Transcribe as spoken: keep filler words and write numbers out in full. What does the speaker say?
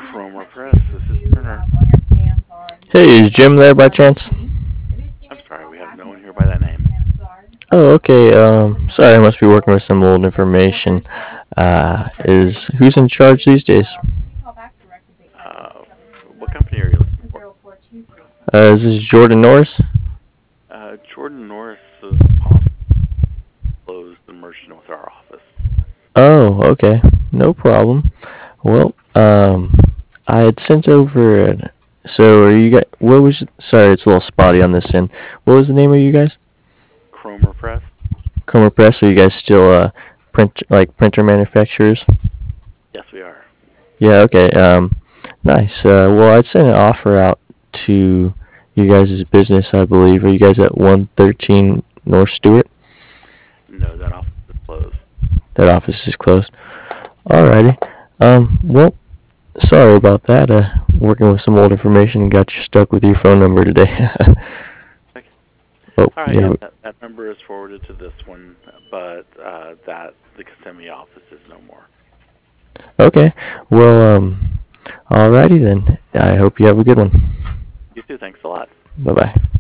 Cromer Press, this is Turner. Hey, is Jim there by chance? I'm sorry, we have no one here by that name. Oh, okay. Um, sorry, I must be working with some old information. Uh, is who's in charge these days? Uh, what company are you looking for? Uh, is this Jordan Norris? Uh, Jordan Norris's office closed and merged in with our office. Oh, okay. No problem. Well, um, I had sent over. An, so, are you guys? What was? Sorry, it's a little spotty on this end. What was the name of you guys? Cromer Press? Comer Press. Are you guys still uh, print like printer manufacturers? Yes, we are. Yeah. Okay. Um, nice. Uh, well, I'd send an offer out to you guys' business. I believe. Are you guys at one thirteen North Stewart? No, that office is closed. That office is closed. Alrighty. Um. Well, sorry about that. Uh, working with some old information and got you stuck with your phone number today. Okay. Oh, All right, yeah, yeah. that, that number is forwarded to this one, but uh, that the Kissimmee office is no more. Okay. Well, um, alrighty then. I hope you have a good one. You too. Thanks a lot. Bye bye.